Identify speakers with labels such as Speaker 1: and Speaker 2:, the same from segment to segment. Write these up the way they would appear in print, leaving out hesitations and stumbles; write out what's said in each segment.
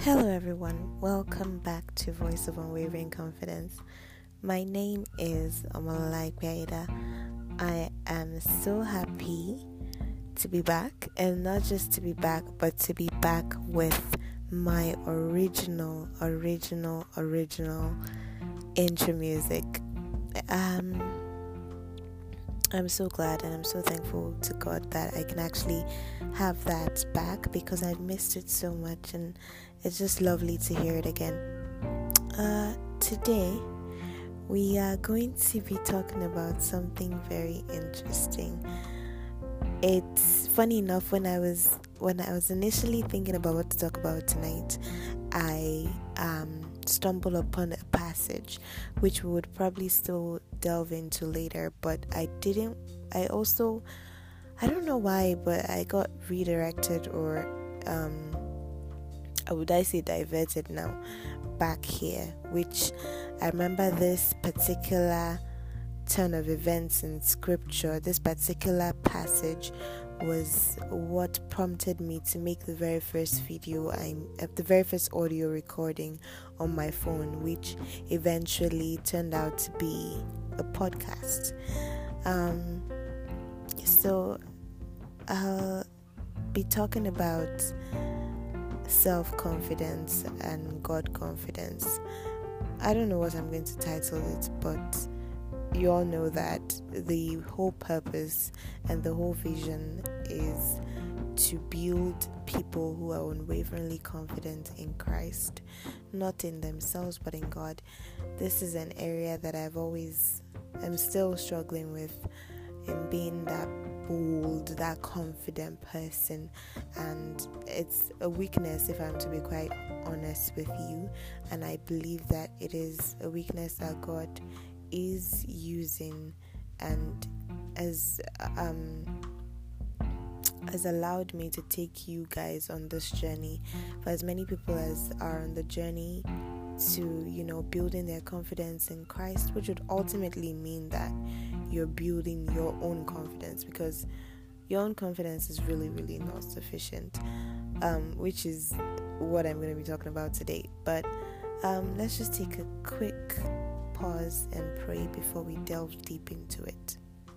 Speaker 1: Hello, everyone. Welcome back to Voice of Unwavering Confidence. My name is Omalai Piaida. I am so happy to be back, and not just to be back, but to be back with my original intro music. I'm so glad and I'm so thankful to God that I can actually have that back because I've missed it so much, and it's just lovely to hear it again. Today we are going to be talking about something very interesting. It's funny enough, when I was initially thinking about what to talk about tonight, I stumbled upon a passage which we would probably still delve into later, but I don't know why, but I got redirected, or would I say diverted now, back here, which I remember this particular turn of events in scripture. This particular passage was what prompted me to make the very first audio recording on my phone, which eventually turned out to be a podcast. So I'll be talking about self-confidence and God confidence. I don't know what I'm going to title it, but you all know that the whole purpose and the whole vision is to build people who are unwaveringly confident in Christ, not in themselves but in God. This is an area that I'm still struggling with, in being that bold, that confident person, and it's a weakness, if I'm to be quite honest with you, and I believe that it is a weakness that God is using and has allowed me to take you guys on this journey. For as many people as are on the journey to building their confidence in Christ, which would ultimately mean that you're building your own confidence, because your own confidence is really, really not sufficient, which is what I'm going to be talking about today. But let's just take a quick pause and pray before we delve deep into it.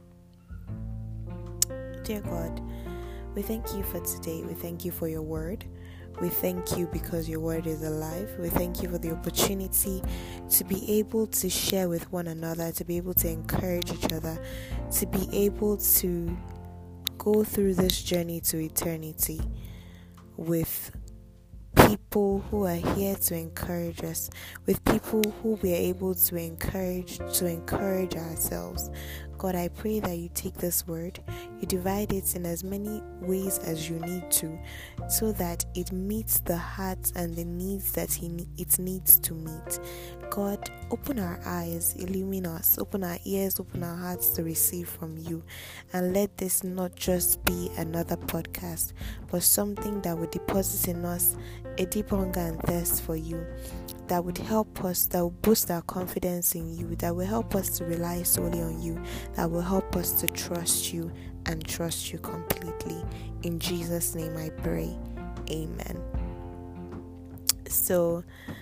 Speaker 1: Dear God, we thank you for today. We thank you for your word. We thank you because your word is alive. We thank you for the opportunity to be able to share with one another, to be able to encourage each other, to be able to go through this journey to eternity with people who are here to encourage us, with people who we are able to encourage ourselves. God, I pray that you take this word, you divide it in as many ways as you need to, so that it meets the hearts and the needs that it needs to meet. God, open our eyes, illumine us, open our ears, open our hearts to receive from you, and let this not just be another podcast, but something that would deposit in us a deep hunger and thirst for you, that would help us, that will boost our confidence in you, that will help us to rely solely on you, that will help us to trust you and trust you completely. In Jesus' name I pray. Amen. So,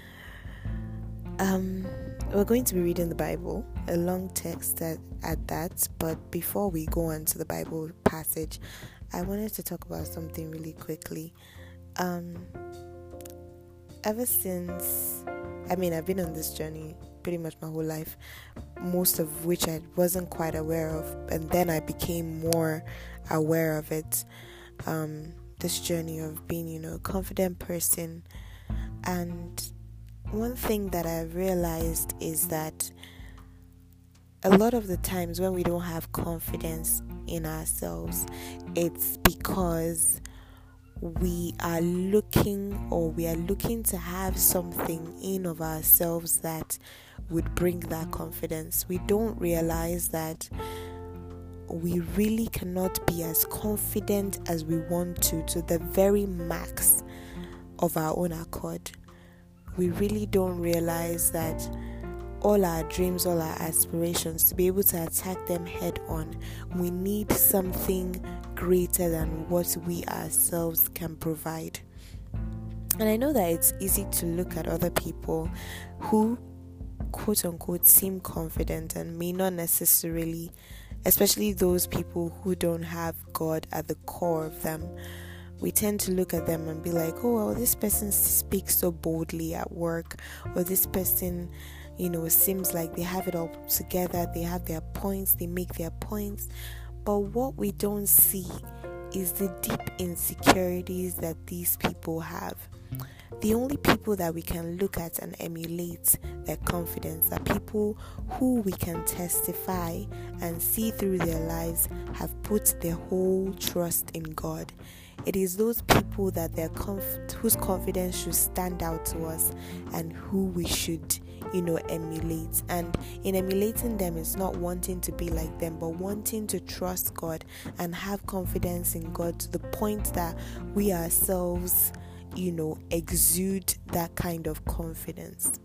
Speaker 1: we're going to be reading the Bible, a long text at that, but before we go on to the Bible passage, I wanted to talk about something really quickly. Ever since, I've been on this journey pretty much my whole life, most of which I wasn't quite aware of, and then I became more aware of it. This journey of being, a confident person. And one thing that I've realized is that a lot of the times when we don't have confidence in ourselves, it's because we are looking to have something in of ourselves that would bring that confidence. We don't realize that we really cannot be as confident as we want to the very max of our own accord. We really don't realize that all our dreams, all our aspirations, to be able to attack them head on, we need something greater than what we ourselves can provide. And I know that it's easy to look at other people who, quote unquote, seem confident and may not necessarily, especially those people who don't have God at the core of them. We tend to look at them and be like, oh, well, this person speaks so boldly at work, or this person, seems like they have it all together, they have their points, they make their points. But what we don't see is the deep insecurities that these people have. The only people that we can look at and emulate their confidence are people who we can testify and see through their lives have put their whole trust in God. It is those people that whose confidence should stand out to us and who we should, emulate. And in emulating them, it's not wanting to be like them, but wanting to trust God and have confidence in God to the point that we ourselves exude that kind of confidence.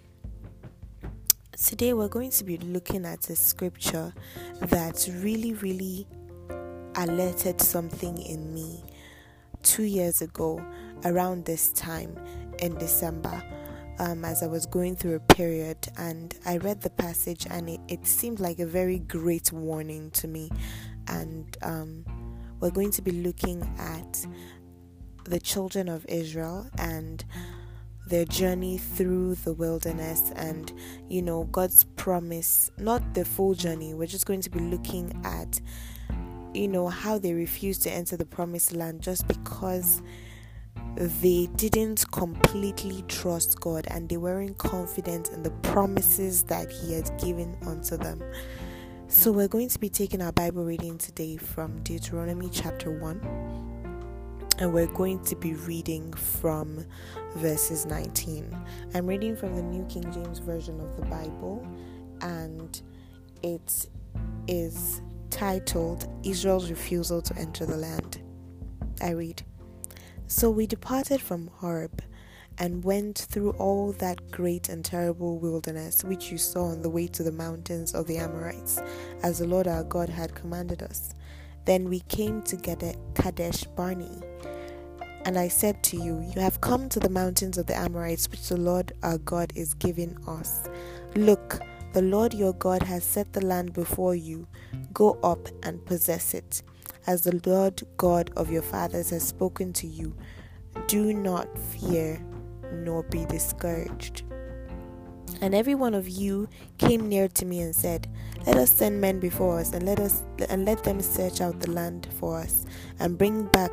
Speaker 1: Today we're going to be looking at a scripture that really, really alerted something in me 2 years ago around this time in December, as I was going through a period, and I read the passage and it seemed like a very great warning to me. And we're going to be looking at the children of Israel and their journey through the wilderness and, God's promise, not the full journey. We're just going to be looking at, how they refused to enter the promised land just because they didn't completely trust God and they weren't confident in the promises that He had given unto them. So we're going to be taking our Bible reading today from Deuteronomy chapter 1. And we're going to be reading from verses 19. I'm reading from the New King James Version of the Bible, and it is titled, Israel's Refusal to Enter the Land. I read, So we departed from Horeb, and went through all that great and terrible wilderness which you saw on the way to the mountains of the Amorites, as the Lord our God had commanded us. Then we came to Kadesh Barnea. And I said to you, you have come to the mountains of the Amorites, which the Lord our God is giving us. Look, the Lord your God has set the land before you. Go up and possess it, as the Lord God of your fathers has spoken to you. Do not fear, nor be discouraged. And every one of you came near to me and said, Let us send men before us, and let them search out the land for us, and bring back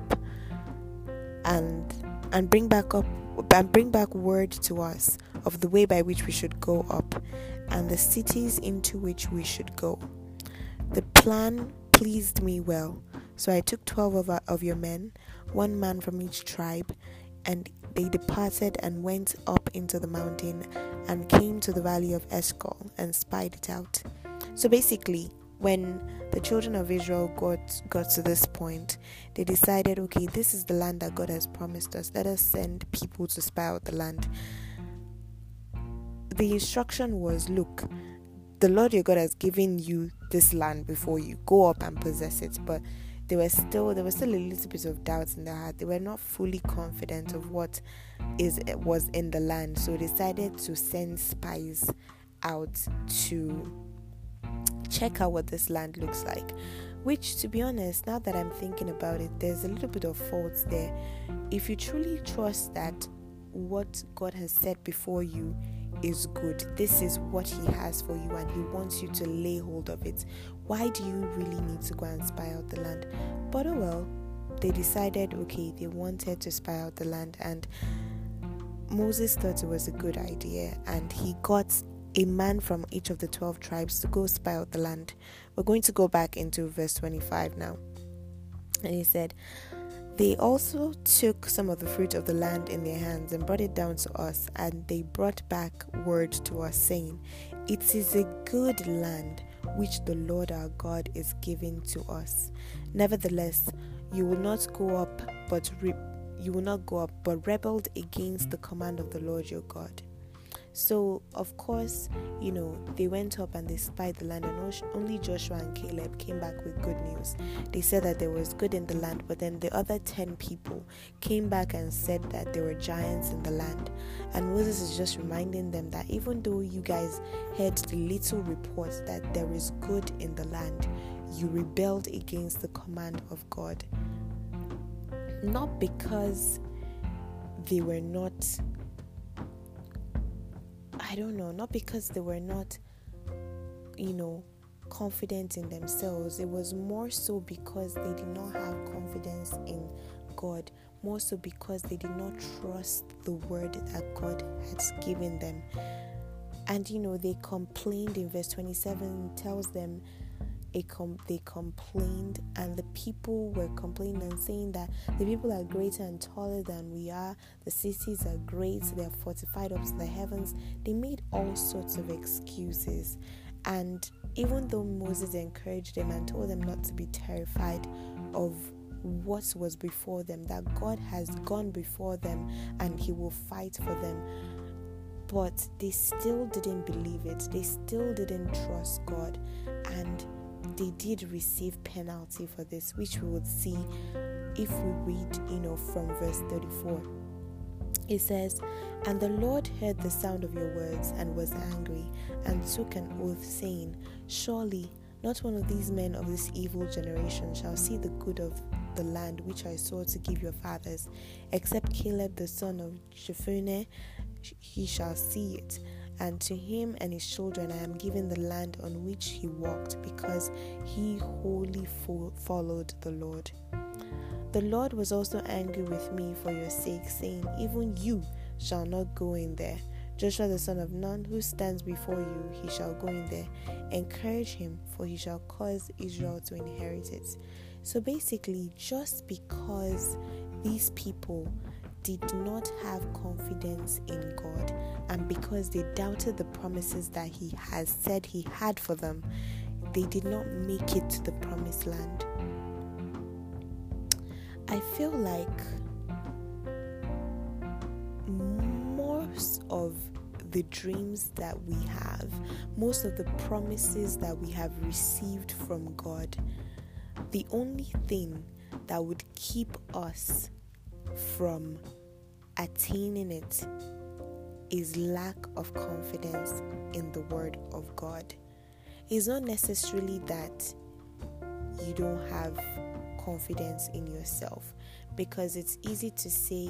Speaker 1: word to us of the way by which we should go up, and the cities into which we should go. The plan pleased me well, so I took 12 of your men, 1 man from each tribe, and they departed and went up into the mountain and came to the valley of Eshcol and spied it out. So basically, when the children of Israel got to this point, they decided, okay, this is the land that God has promised us. Let us send people to spy out the land. The instruction was, look, the Lord your God has given you this land before you. Go up and possess it. But there was still a little bit of doubt in their heart. They were not fully confident of what was in the land. So they decided to send spies out to check out what this land looks like, which, to be honest, now that I'm thinking about it, there's a little bit of fault there. If you truly trust that what God has set before you is good, this is what He has for you, and He wants you to lay hold of it, why do you really need to go and spy out the land? But oh well, they decided, okay, they wanted to spy out the land, and Moses thought it was a good idea, and he got a man from each of the 12 tribes to go spy out the land. We're going to go back into verse 25 now. And he said, they also took some of the fruit of the land in their hands and brought it down to us, and they brought back word to us, saying, It is a good land which the Lord our God is giving to us. Nevertheless, you will not go up, but rebelled against the command of the Lord your God. So, of course, they went up and they spied the land, and only Joshua and Caleb came back with good news. They said that there was good in the land, but then the other 10 people came back and said that there were giants in the land. And Moses is just reminding them that even though you guys heard the little report that there is good in the land, you rebelled against the command of God. Not because they were not, not because they were not, confident in themselves. It was more so because they did not have confidence in God, more so because they did not trust the word that God has given them. And they complained. In verse 27 tells them they complained, and the people were complaining and saying that the people are greater and taller than we are, the cities are great, they are fortified up to the heavens. They made all sorts of excuses. And even though Moses encouraged them and told them not to be terrified of what was before them, that God has gone before them and he will fight for them, but they still didn't believe it. They still didn't trust God, and they did receive penalty for this, which we would see if we read, from verse 34. It says, "And the Lord heard the sound of your words and was angry, and took an oath, saying, Surely not one of these men of this evil generation shall see the good of the land which I swore to give your fathers, except Caleb the son of Jephunneh, he shall see it. And to him and his children I am giving the land on which he walked, because he wholly followed the Lord. The Lord was also angry with me for your sake, saying, Even you shall not go in there. Joshua the son of Nun, who stands before you, he shall go in there. Encourage him, for he shall cause Israel to inherit it." So basically, just because these people did not have confidence in God, and because they doubted the promises that he has said he had for them, they did not make it to the promised land. I feel like most of the dreams that we have, most of the promises that we have received from God, the only thing that would keep us from attaining it is lack of confidence in the word of God. It's not necessarily that you don't have confidence in yourself, because it's easy to say,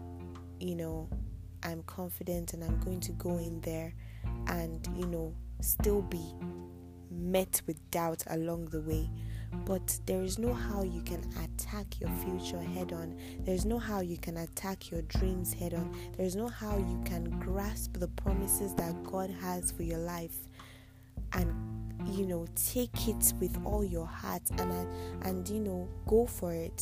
Speaker 1: I'm confident and I'm going to go in there and, still be met with doubt along the way. But there is no how you can attack your future head on. There's no how you can attack your dreams head on. There's no how you can grasp the promises that God has for your life and take it with all your heart and go for it,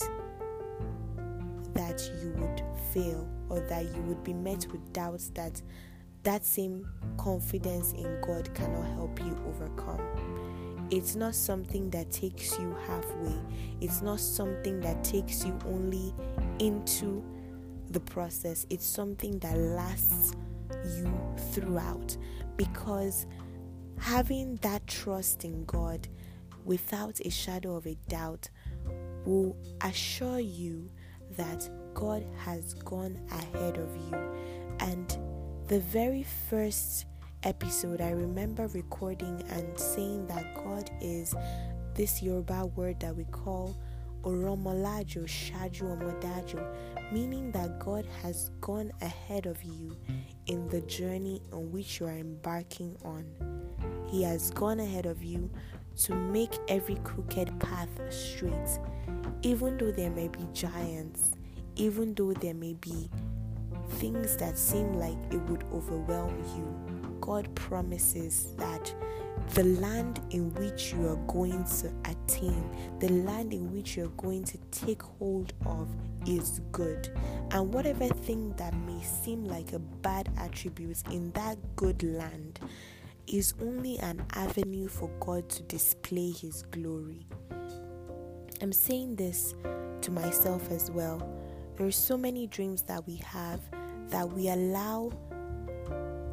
Speaker 1: that you would fail, or that you would be met with doubts that same confidence in God cannot help you overcome. It's not something that takes you halfway. It's not something that takes you only into the process. It's something that lasts you throughout, because having that trust in God without a shadow of a doubt will assure you that God has gone ahead of you. And the very first episode, I remember recording and saying that God is this Yoruba word that we call Oromolajo Shaju Omodajo, meaning that God has gone ahead of you in the journey on which you are embarking on. He has gone ahead of you to make every crooked path straight. Even though there may be giants, even though there may be things that seem like it would overwhelm you, God promises that the land in which you are going to attain, the land in which you are going to take hold of, is good. And whatever thing that may seem like a bad attribute in that good land is only an avenue for God to display His glory. I'm saying this to myself as well. There are so many dreams that we have that we allow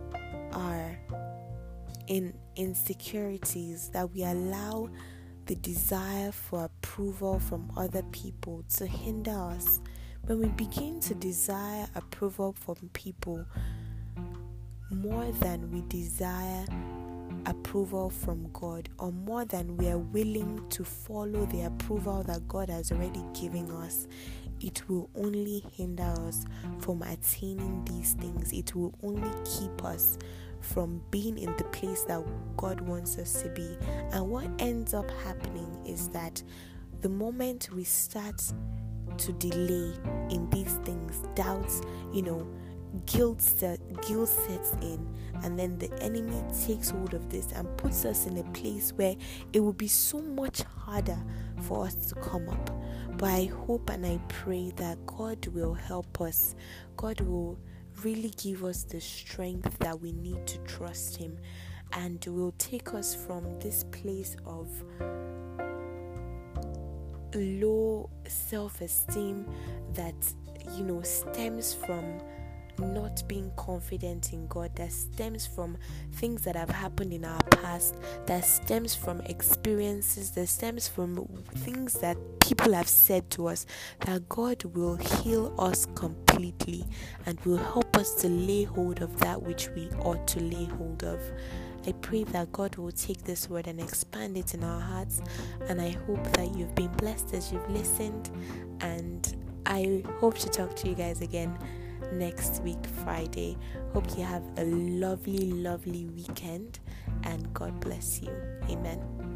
Speaker 1: are in insecurities, that we allow the desire for approval from other people to hinder us. When we begin to desire approval from people more than we desire approval from God, or more than we are willing to follow the approval that God has already given us, it will only hinder us from attaining these things. It will only keep us from being in the place that God wants us to be. And what ends up happening is that the moment we start to delay in these things, doubts, guilt sets in, and then the enemy takes hold of this and puts us in a place where it will be so much harder for us to come up. But I hope and I pray that God will help us. God will really give us the strength that we need to trust Him, and will take us from this place of low self-esteem that stems from not being confident in God, that stems from things that have happened in our past, that stems from experiences, that stems from things that people have said to us, that God will heal us completely and will help us to lay hold of that which we ought to lay hold of. I pray that God will take this word and expand it in our hearts, and I hope that you've been blessed as you've listened, and I hope to talk to you guys again next week, Friday. Hope you have a lovely weekend, and God bless you. Amen.